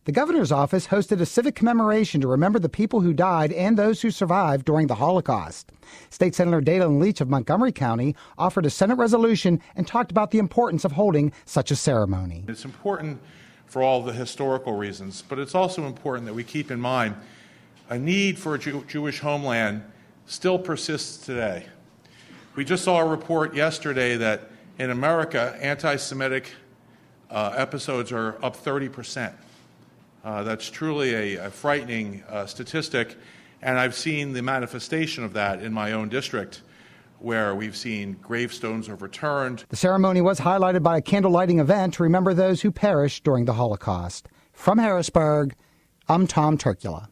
The governor's office hosted a civic commemoration to remember the people who died and those who survived during the Holocaust. State Senator Dalen Leach of Montgomery County offered a Senate resolution and talked about the importance of holding such a ceremony. It's important for all the historical reasons, but it's also important that we keep in mind a need for a Jewish homeland still persists today. We just saw a report yesterday that in America, anti-Semitic episodes are up 30%. That's truly a frightening statistic, and I've seen the manifestation of that in my own district, where we've seen gravestones overturned. The ceremony was highlighted by a candle-lighting event to remember those who perished during the Holocaust. From Harrisburg, I'm Tom Turkula.